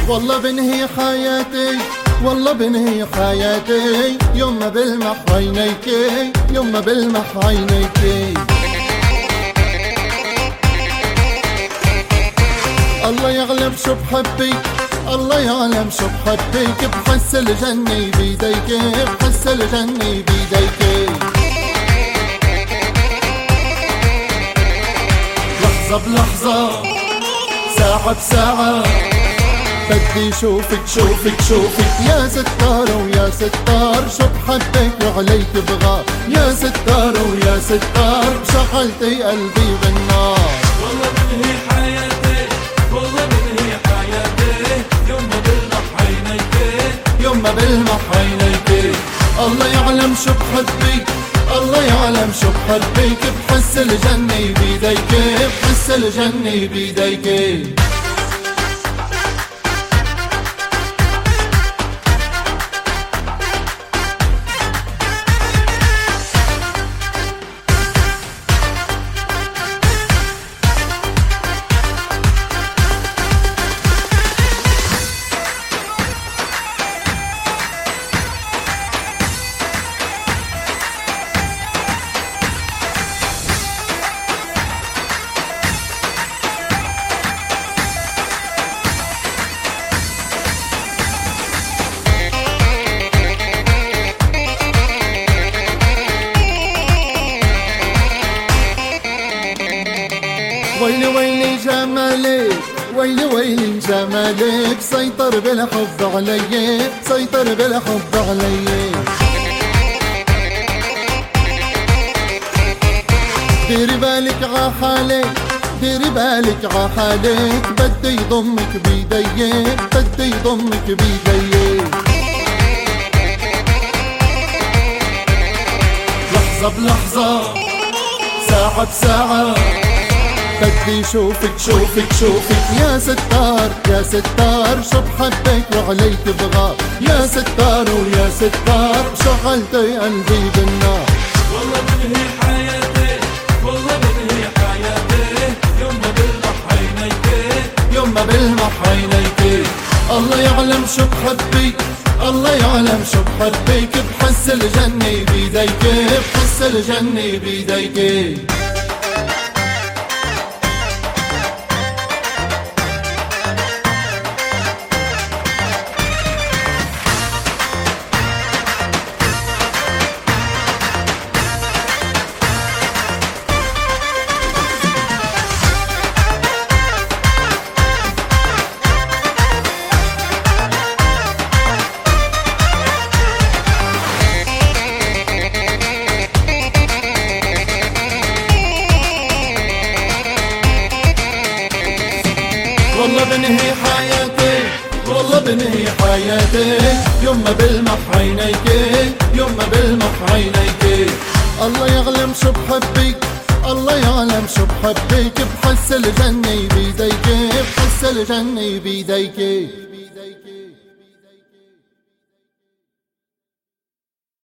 والله بنهي حياتي، والله بنهي حياتي، يما بلمح عينيكي، يما بلمح عينيكي. الله يغلب شو بحبك، الله يعلم شو بحبك، بحس الجنة بيديكي، بحس الجنة بيديكي. لحظة بلحظة، ساعة بساعة، بدي شوفك شوفك شوفك يا ستارة ويا ستار، شو بحبك وعليك بغار يا ستارة ويا ستار، شغلتي قلبي بالنار. والله بنهي حياتي، والله بنهي حياتي، يما بلمح عينيكي، يما بلمح عينيكي. الله يعلم شو بحبك، الله يعلم شو بحبك، بحس الجنة بيديكي، بحس الجنة بيديكي. ويلي ويلي جمالك، ويلي ويلي جمالك، سيطر بالحب علي، سيطر بالحب علي. ديري بالك عحالك، ديري بالك عحالك، بدي يضمك بيدي، بدي يضمك بيدي. لحظة بلحظة، ساعة بساعة، بدي شوفك شوفك شوفك يا ستار يا ستار، شو بحبك وعليك بغار يا ستار ويا ستار، شغلتي قلبي بالنار. والله بنهي حياتي، والله بنهي حياتي، يما بلمح عينيكي، يما بلمح عينيكي. الله يعلم شو بحبك، الله يعلم شو بحبك، بحس الجنة بيديكي، بحس الجنة بيديكي. والله بنهي حياتي، والله بنهي حياتي، يما بلمح عينيكي، يما بلمح عينيكي. الله يعلم شو بحبك، الله يعلم شو بحبك، بحس الجنة بيديكي، بحس الجنة بيديكي.